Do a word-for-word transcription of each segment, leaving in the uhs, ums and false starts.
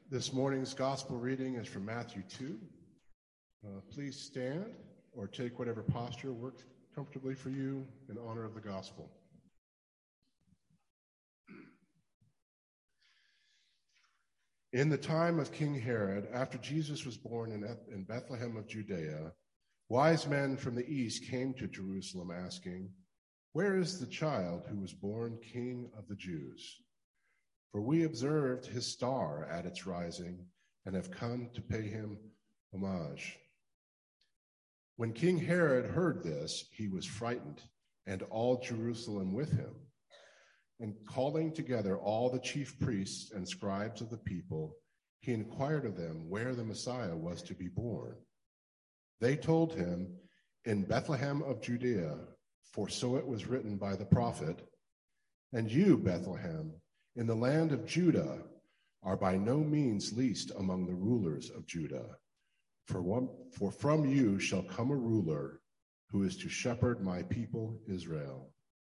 This morning's gospel reading is from Matthew two. Uh, please stand or take whatever posture works comfortably for you in honor of the gospel. In the time of King Herod, after Jesus was born in, in Bethlehem of Judea, wise men from the east came to Jerusalem asking, "Where is the child who was born King of the Jews? For we observed his star at its rising and have come to pay him homage." When King Herod heard this, he was frightened, and all Jerusalem with him. And calling together all the chief priests and scribes of the people, he inquired of them where the Messiah was to be born. They told him, "In Bethlehem of Judea, for so it was written by the prophet, 'And you, Bethlehem, in the land of Judah, are by no means least among the rulers of Judah. For, one, for from you shall come a ruler who is to shepherd my people Israel.'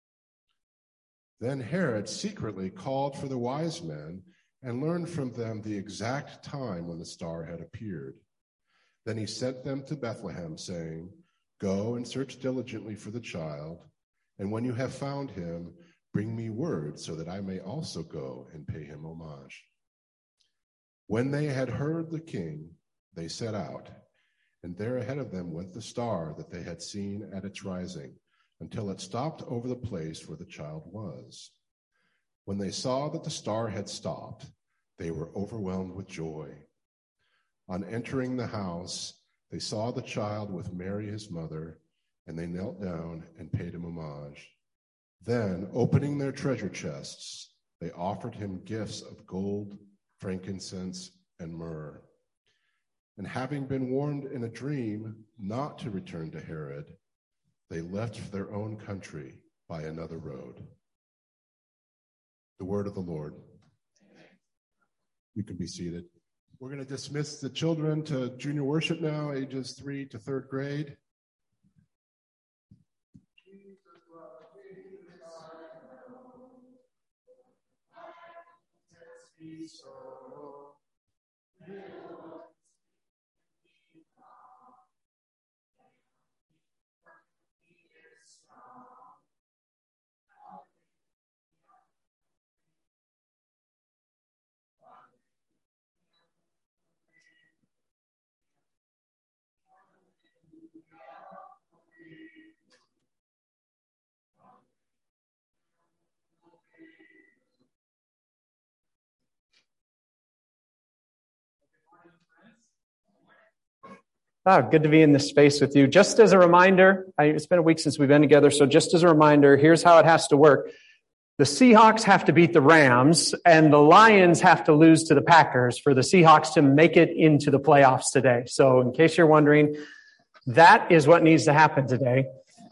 Then Herod secretly called for the wise men and learned from them the exact time when the star had appeared. Then he sent them to Bethlehem, saying, 'Go and search diligently for the child, and when you have found him, bring me word so that I may also go and pay him homage.' When they had heard the king, they set out, and there ahead of them went the star that they had seen at its rising, until it stopped over the place where the child was. When they saw that the star had stopped, they were overwhelmed with joy. On entering the house, they saw the child with Mary his mother, and they knelt down and paid him homage. Then, opening their treasure chests, they offered him gifts of gold, frankincense, and myrrh. And having been warned in a dream not to return to Herod, they left for their own country by another road." The word of the Lord. You can be seated. We're going to dismiss the children to junior worship now, ages three to third grade. So Ah, good to be in this space with you. Just as a reminder, I, it's been a week since we've been together, so just as a reminder, here's how it has to work. The Seahawks have to beat the Rams, and the Lions have to lose to the Packers for the Seahawks to make it into the playoffs today. So in case you're wondering, that is what needs to happen today.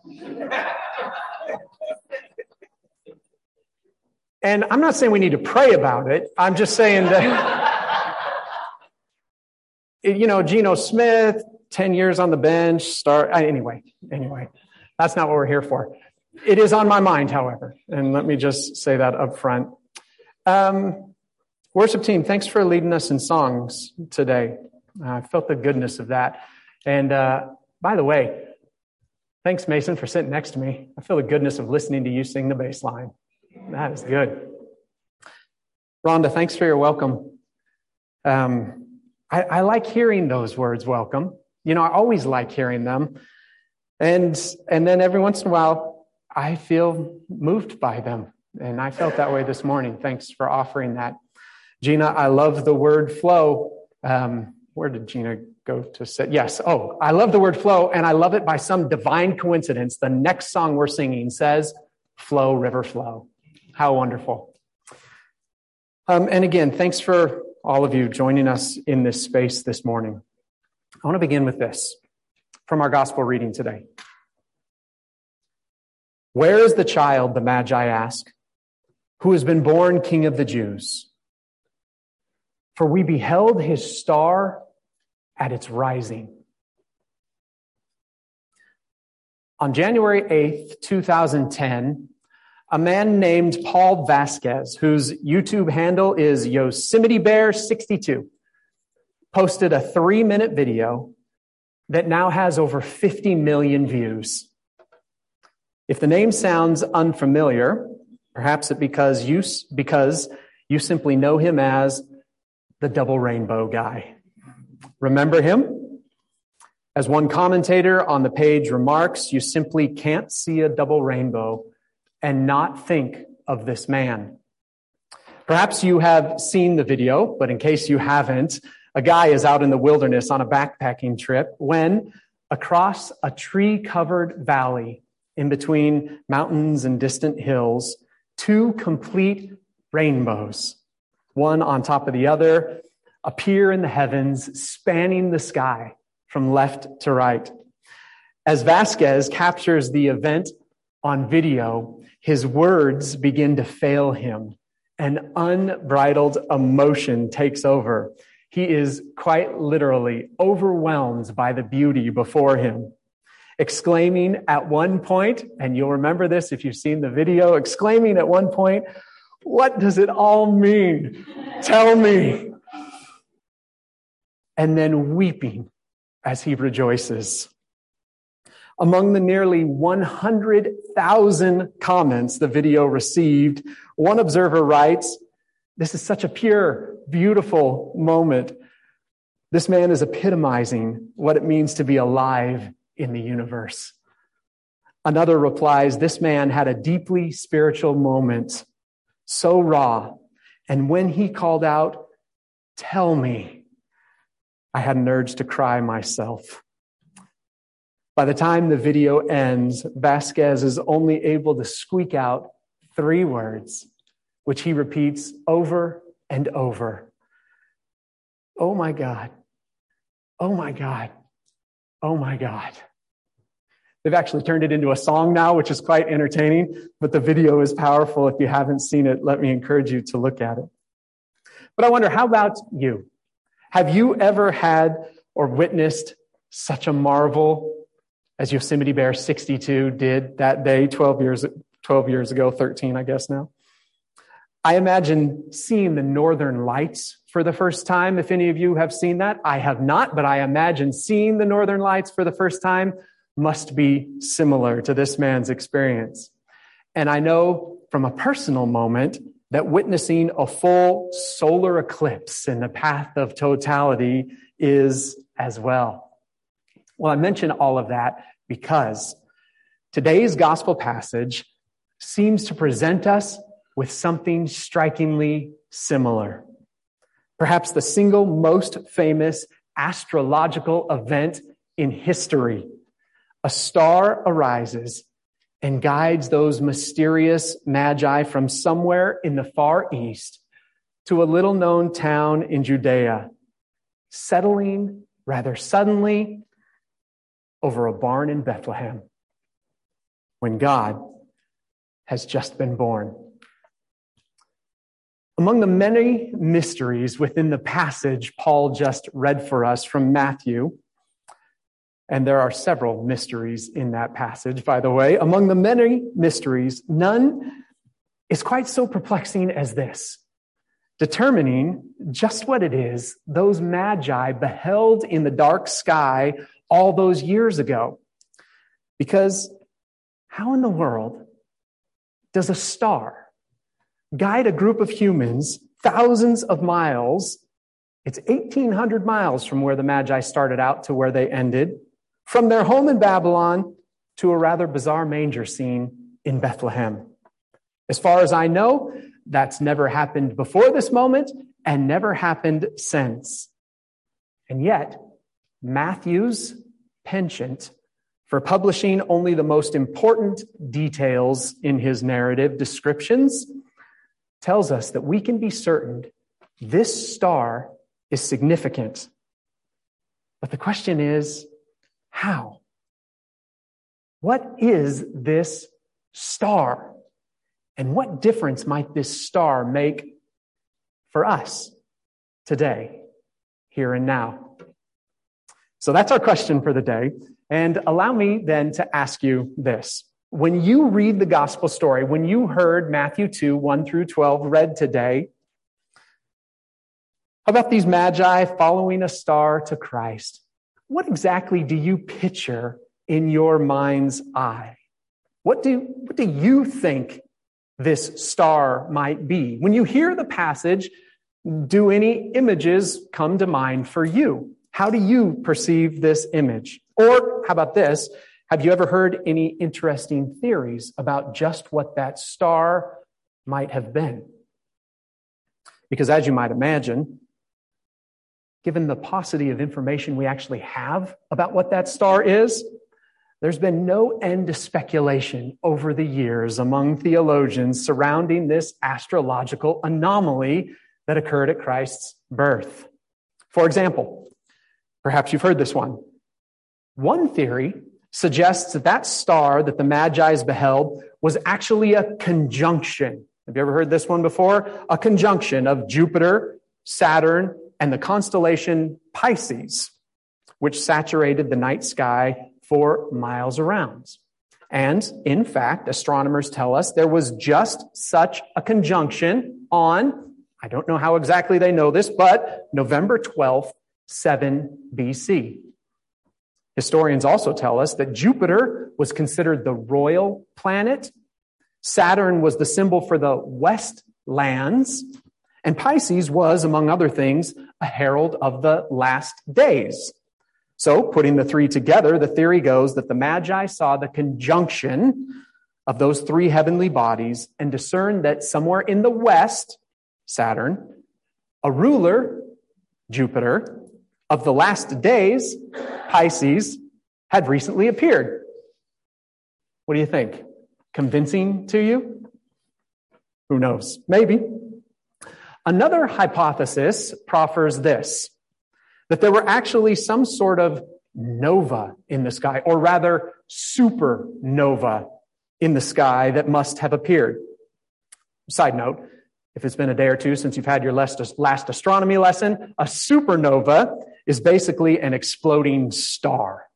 And I'm not saying we need to pray about it. I'm just saying that, you know, Geno Smith, ten years on the bench, start, anyway, anyway, that's not what we're here for. It is on my mind, however, and let me just say that up front. Um, worship team, thanks for leading us in songs today. I felt the goodness of that. And uh, by the way, thanks, Mason, for sitting next to me. I feel the goodness of listening to you sing the bass line. That is good. Rhonda, thanks for your welcome. Um, I, I like hearing those words, welcome. You know, I always like hearing them. And and then every once in a while, I feel moved by them. And I felt that way this morning. Thanks for offering that. Gina, I love the word flow. Um, where did Gina go to sit? Yes. Oh, I love the word flow, and I love it by some divine coincidence. The next song we're singing says, "Flow, river, flow." How wonderful. Um, and again, thanks for all of you joining us in this space this morning. I want to begin with this from our gospel reading today. "Where is the child," the Magi ask, "who has been born King of the Jews? For we beheld his star at its rising." On January eighth, twenty ten, a man named Paul Vasquez, whose YouTube handle is Yosemite Bear sixty-two, posted a three-minute video that now has over fifty million views. If the name sounds unfamiliar, perhaps it because you, because you simply know him as the double rainbow guy. Remember him? As one commentator on the page remarks, you simply can't see a double rainbow and not think of this man. Perhaps you have seen the video, but in case you haven't, a guy is out in the wilderness on a backpacking trip when, across a tree-covered valley in between mountains and distant hills, two complete rainbows, one on top of the other, appear in the heavens, spanning the sky from left to right. As Vasquez captures the event on video, his words begin to fail him. An unbridled emotion takes over. He is quite literally overwhelmed by the beauty before him, exclaiming at one point, and you'll remember this if you've seen the video, exclaiming at one point, "What does it all mean? Tell me." And then weeping as he rejoices. Among the nearly one hundred thousand comments the video received, one observer writes, "This is such a pure, beautiful moment. This man is epitomizing what it means to be alive in the universe." Another replies, "This man had a deeply spiritual moment, so raw. And when he called out, 'Tell me,' I had an urge to cry myself." By the time the video ends, Vasquez is only able to squeak out three words, which he repeats over and over. "Oh my God. Oh my God. Oh my God." They've actually turned it into a song now, which is quite entertaining, but the video is powerful. If you haven't seen it, let me encourage you to look at it. But I wonder, how about you? Have you ever had or witnessed such a marvel as Yosemite Bear sixty-two did that day, twelve years, twelve years ago, thirteen, I guess now? I imagine seeing the Northern Lights for the first time. If any of you have seen that, I have not, but I imagine seeing the Northern Lights for the first time must be similar to this man's experience. And I know from a personal moment that witnessing a full solar eclipse in the path of totality is as well. Well, I mention all of that because today's gospel passage seems to present us with something strikingly similar. Perhaps the single most famous astrological event in history. A star arises and guides those mysterious magi from somewhere in the far east to a little-known town in Judea, settling rather suddenly over a barn in Bethlehem when God has just been born. Among the many mysteries within the passage Paul just read for us from Matthew, and there are several mysteries in that passage, by the way, among the many mysteries, none is quite so perplexing as this: determining just what it is those magi beheld in the dark sky all those years ago. Because how in the world does a star guide a group of humans thousands of miles? It's eighteen hundred miles from where the Magi started out to where they ended, from their home in Babylon to a rather bizarre manger scene in Bethlehem. As far as I know, that's never happened before this moment and never happened since. And yet, Matthew's penchant for publishing only the most important details in his narrative descriptions tells us that we can be certain this star is significant. But the question is, how? What is this star? And what difference might this star make for us today, here and now? So that's our question for the day. And allow me then to ask you this. When you read the gospel story, when you heard Matthew two, one through twelve read today, How about these magi following a star to Christ? What exactly do you picture in your mind's eye? What do, what do you think this star might be? When you hear the passage, do any images come to mind for you? How do you perceive this image? Or how about this? Have you ever heard any interesting theories about just what that star might have been? Because as you might imagine, given the paucity of information we actually have about what that star is, there's been no end to speculation over the years among theologians surrounding this astrological anomaly that occurred at Christ's birth. For example, perhaps you've heard this one. One theory suggests that that star that the Magi beheld was actually a conjunction. Have you ever heard this one before? A conjunction of Jupiter, Saturn, and the constellation Pisces, which saturated the night sky for miles around. And in fact, astronomers tell us there was just such a conjunction on, I don't know how exactly they know this, but November twelfth, seven B C. Historians also tell us that Jupiter was considered the royal planet, Saturn was the symbol for the west lands, and Pisces was, among other things, a herald of the last days. So, putting the three together, the theory goes that the Magi saw the conjunction of those three heavenly bodies and discerned that somewhere in the west, Saturn, a ruler, Jupiter, of the last days, Pisces, had recently appeared. What do you think? Convincing to you? Who knows? Maybe. Another hypothesis proffers this, that there were actually some sort of nova in the sky, or rather supernova in the sky that must have appeared. Side note, if it's been a day or two since you've had your last, last astronomy lesson, a supernova is basically an exploding star.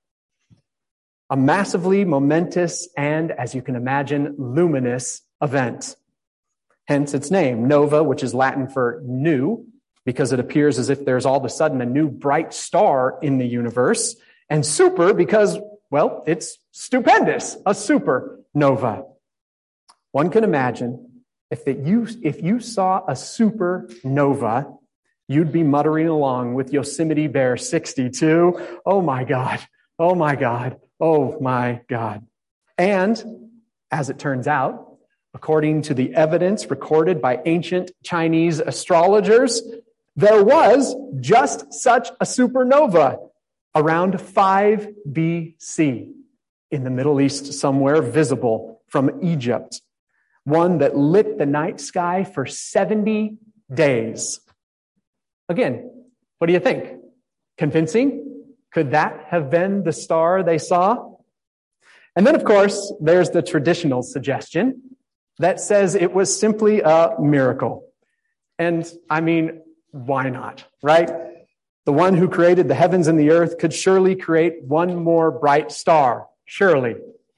A massively momentous and, as you can imagine, luminous event. Hence its name, nova, which is Latin for new, because it appears as if there's all of a sudden a new bright star in the universe, and super because, well, it's stupendous, a supernova. One can imagine if that you if you saw a supernova, you'd be muttering along with Yosemite Bear sixty-two. Oh my God, oh my God, oh my God. And as it turns out, according to the evidence recorded by ancient Chinese astrologers, there was just such a supernova around five B C in the Middle East somewhere, visible from Egypt. One that lit the night sky for seventy days. Again, what do you think? Convincing? Could that have been the star they saw? And then, of course, there's the traditional suggestion that says it was simply a miracle. And I mean, why not, right? The one who created the heavens and the earth could surely create one more bright star, surely.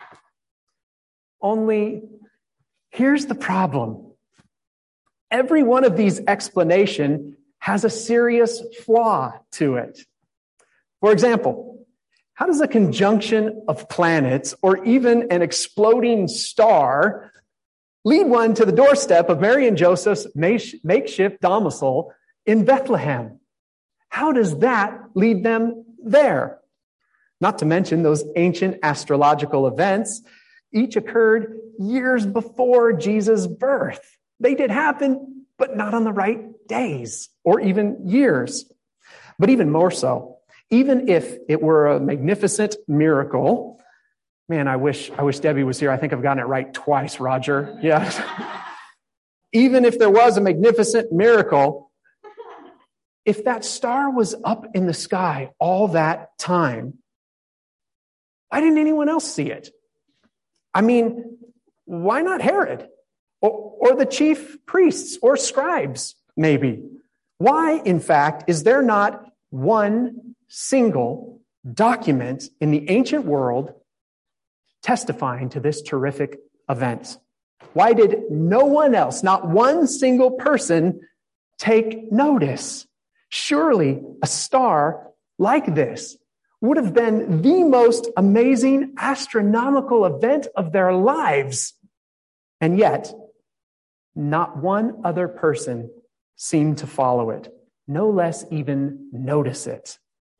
Only, here's the problem. Every one of these explanations has a serious flaw to it. For example, how does a conjunction of planets or even an exploding star lead one to the doorstep of Mary and Joseph's makeshift domicile in Bethlehem? How does that lead them there? Not to mention those ancient astrological events, each occurred years before Jesus' birth. They did happen, but not on the right days or even years. But even more so, even if it were a magnificent miracle, man, I wish I wish Debbie was here. I think I've gotten it right twice, Roger. Yes. Even if there was a magnificent miracle, if that star was up in the sky all that time, why didn't anyone else see it? I mean, why not Herod? Or, or the chief priests or scribes, maybe? Why, in fact, is there not one single document in the ancient world testifying to this terrific event? Why did no one else, not one single person, take notice? Surely a star like this would have been the most amazing astronomical event of their lives. And yet, not one other person seemed to follow it, no less even notice it.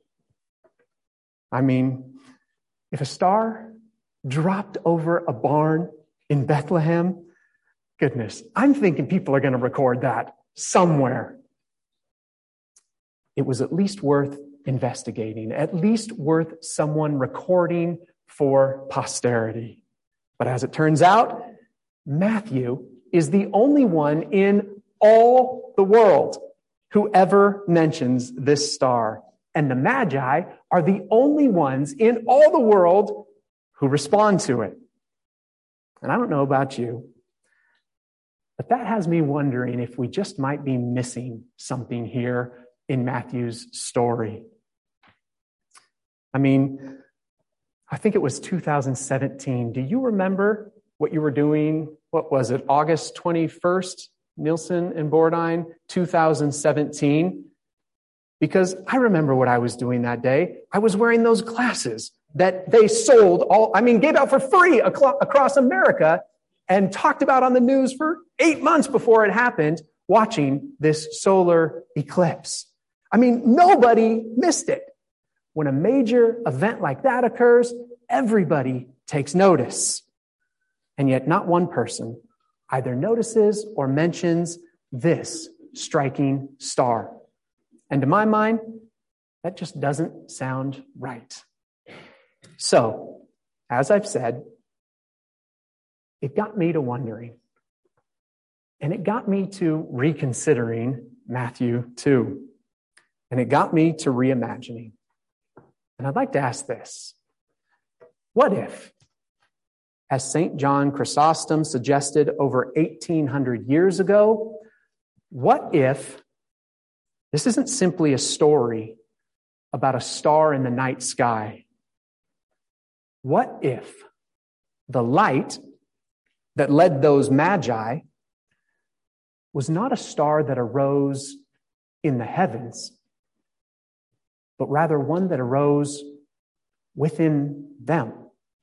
I mean, if a star dropped over a barn in Bethlehem, goodness, I'm thinking people are going to record that somewhere. It was at least worth investigating, at least worth someone recording for posterity. But as it turns out, Matthew is the only one in all the world who ever mentions this star. And the Magi are the only ones in all the world who respond to it. And I don't know about you, but that has me wondering if we just might be missing something here in Matthew's story. I mean, I think it was two thousand seventeen. Do you remember what you were doing? What was it? August twenty-first, Nielsen and Bordine, two thousand seventeen. Because I remember what I was doing that day. I was wearing those glasses that they sold all, I mean, gave out for free across America and talked about on the news for eight months before it happened, watching this solar eclipse. I mean, nobody missed it. When a major event like that occurs, everybody takes notice. And yet not one person either notices or mentions this striking star. And to my mind, that just doesn't sound right. So, as I've said, it got me to wondering. And it got me to reconsidering Matthew two. And it got me to reimagining. And I'd like to ask this. What if, as Saint John Chrysostom suggested over eighteen hundred years ago, what if this isn't simply a story about a star in the night sky? What if the light that led those magi was not a star that arose in the heavens, but rather one that arose within them?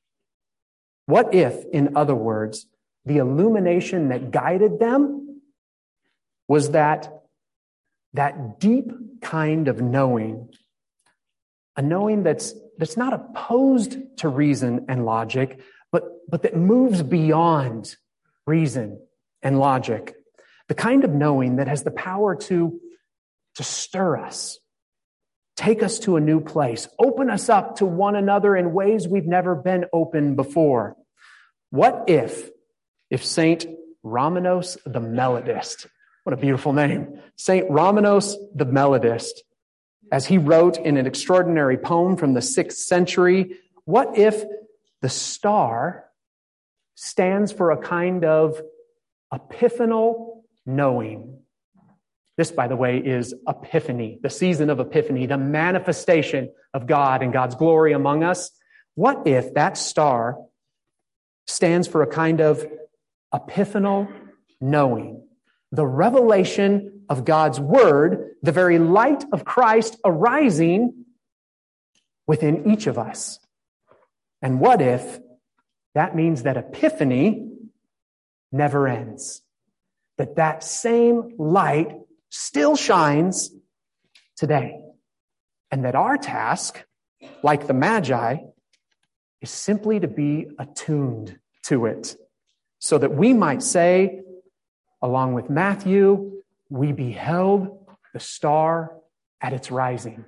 What if, in other words, the illumination that guided them was that, that deep kind of knowing, a knowing that's, that's not opposed to reason and logic, but, but that moves beyond reason and logic, the kind of knowing that has the power to, to stir us, take us to a new place, open us up to one another in ways we've never been open before. What if, if Saint Romanos the Melodist, what a beautiful name, Saint Romanos the Melodist, as he wrote in an extraordinary poem from the sixth century, what if the star stands for a kind of epiphanal knowing? This, by the way, is Epiphany, the season of Epiphany, the manifestation of God and God's glory among us. What if that star stands for a kind of epiphanal knowing, the revelation of God's word, the very light of Christ arising within each of us? And what if that means that Epiphany never ends, that that same light still shines today, and that our task, like the Magi, is simply to be attuned to it, so that we might say, along with Matthew, we beheld the star at its rising.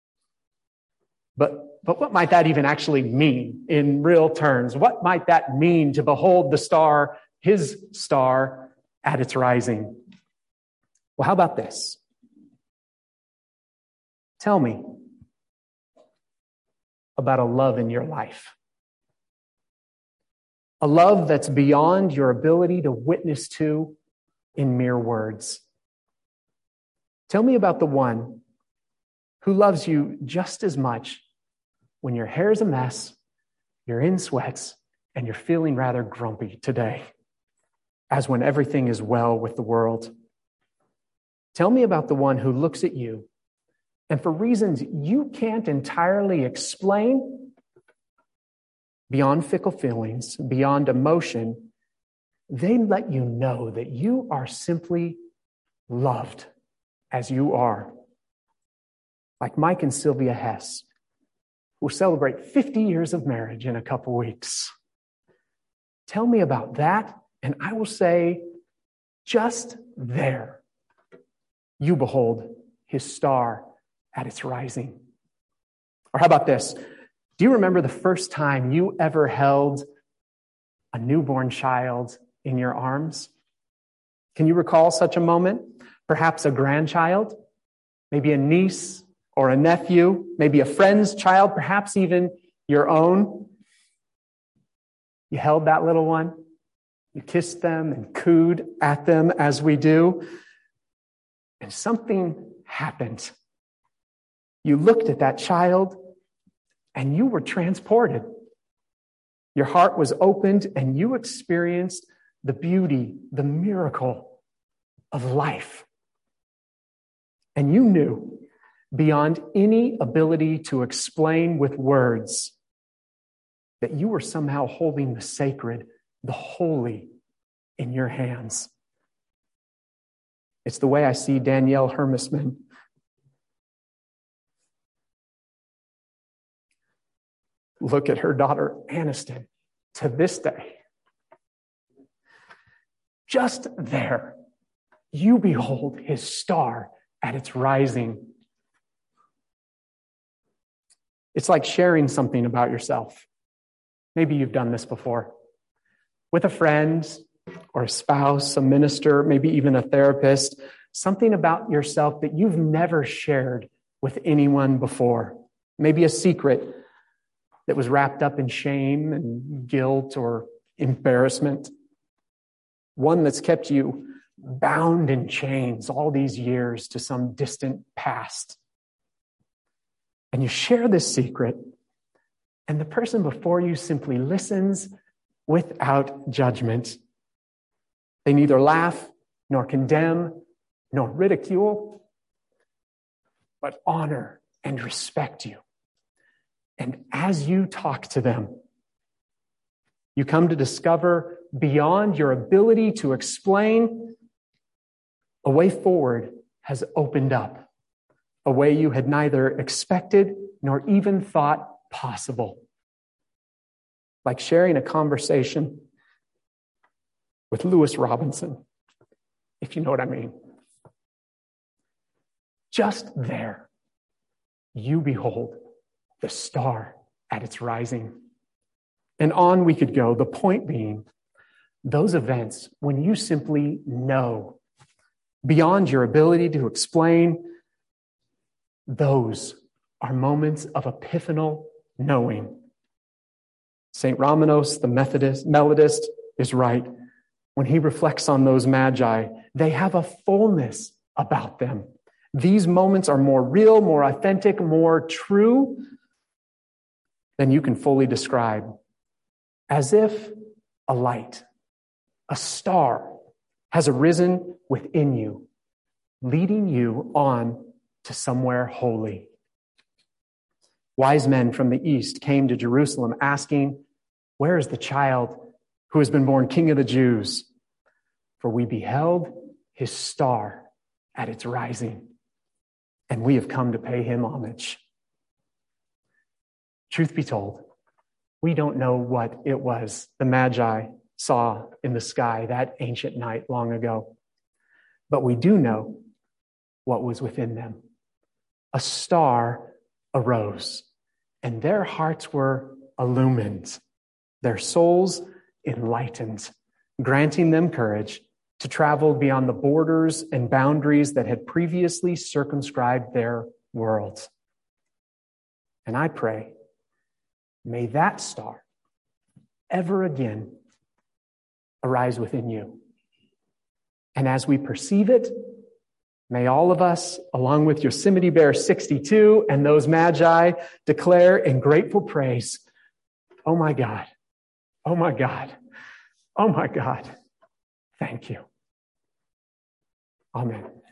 But, but what might that even actually mean in real terms? What might that mean to behold the star, his star, at its rising? Well, how about this? Tell me about a love in your life. A love that's beyond your ability to witness to in mere words. Tell me about the one who loves you just as much when your hair's a mess, you're in sweats, and you're feeling rather grumpy today, as when everything is well with the world. Tell me about the one who looks at you And for reasons you can't entirely explain, beyond fickle feelings, beyond emotion, they let you know that you are simply loved as you are. Like Mike and Sylvia Hess, who will celebrate fifty years of marriage in a couple weeks. Tell me about that, and I will say, just there, you behold his star at its rising. Or how about this? Do you remember the first time you ever held a newborn child in your arms? Can you recall such a moment? Perhaps a grandchild, maybe a niece or a nephew, maybe a friend's child, perhaps even your own. You held that little one, you kissed them and cooed at them as we do, and something happened. You looked at that child and you were transported. Your heart was opened and you experienced the beauty, the miracle of life. And you knew, beyond any ability to explain with words, that you were somehow holding the sacred, the holy in your hands. It's the way I see Danielle Hermisman. Look at her daughter, Aniston, to this day. Just there, you behold his star at its rising. It's like sharing something about yourself. Maybe you've done this before. With a friend or a spouse, a minister, maybe even a therapist, something about yourself that you've never shared with anyone before. Maybe a secret that was wrapped up in shame and guilt or embarrassment. One that's kept you bound in chains all these years to some distant past. And you share this secret, and the person before you simply listens without judgment. They neither laugh, nor condemn, nor ridicule, but honor and respect you. And as you talk to them, you come to discover beyond your ability to explain, a way forward has opened up, a way you had neither expected nor even thought possible. Like sharing a conversation with Lewis Robinson, if you know what I mean. Just there, you behold the star at its rising. And on we could go, the point being, those events when you simply know beyond your ability to explain, those are moments of epiphanal knowing. Saint Romanos, the Methodist, Melodist, is right. When he reflects on those magi, they have a fullness about them. These moments are more real, more authentic, more true than you can fully describe. As if a light, a star, has arisen within you, leading you on to somewhere holy. Wise men from the east came to Jerusalem asking, "Where is the child who has been born King of the Jews? For we beheld his star at its rising, and we have come to pay him homage." Truth be told, we don't know what it was the Magi saw in the sky that ancient night long ago. But we do know what was within them. A star arose, and their hearts were illumined, their souls enlightened, granting them courage to travel beyond the borders and boundaries that had previously circumscribed their world. And I pray, may that star ever again arise within you. And as we perceive it, may all of us, along with Yosemite Bear sixty-two and those magi, declare in grateful praise, "Oh my God, oh my God, oh my God, thank you." Amen.